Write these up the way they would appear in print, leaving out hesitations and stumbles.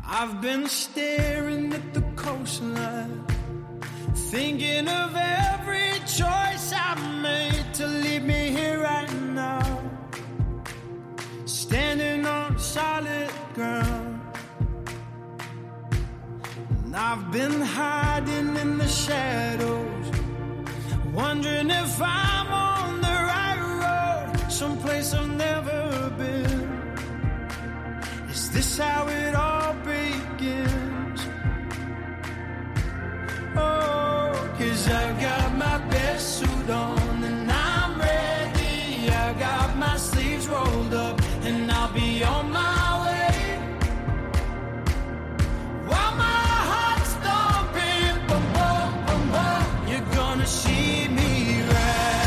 I've been staring at the coastline, thinking of every choice I've made to leave me here right now, standing on solid ground. And I've been hiding in the shadows, wondering if I'm on the right road, someplace I've never been. Is this how it all begins? Oh, 'cause I've got my best suit on and I'm ready. I got my sleeves rolled up and I'll be on my way. While my heart's thumping, boom, boom, boom, boom, you're gonna see me rise.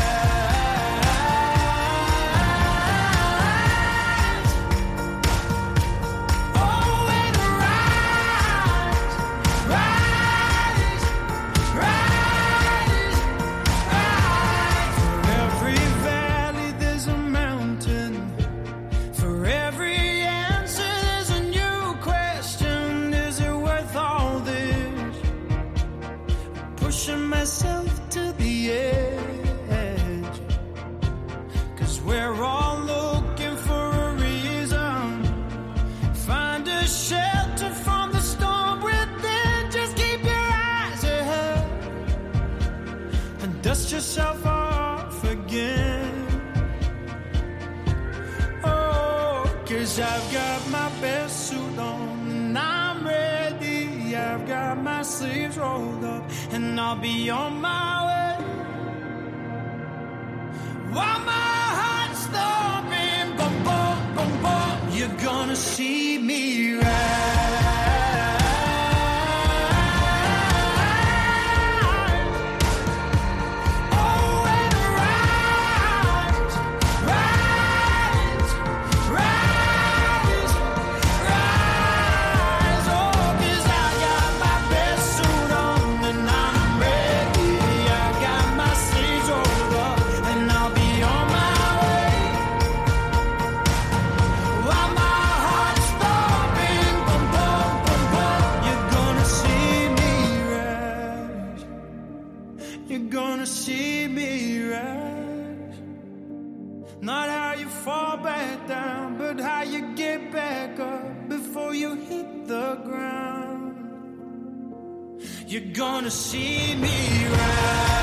Oh, and rise, rise, rise, rise. For every valley there's a mountain. For every answer there's a new question. Is it worth all this? Pushing myself to the edge, 'cause we're all looking for a reason. Find a shelter from the storm within. Just keep your eyes ahead and dust yourself off again. Oh, 'cause I've got my best suit on and I'm ready. I've got my sleeves rolled up and I'll be on my way. While my heart's thumping, boom, boom, boom, boom, you're gonna see me rise. Oh, and rise, rise, rise, rise. Oh, 'cause I got my best suit on and I'm ready. I got my sleeves rolled up and I'll be on my way. While my heart's thumping, boom, boom, boom, boom, you're gonna see me rise. You're gonna see me rise. Not how you fall back down, but how you get back up before you hit the ground. You're gonna see me rise.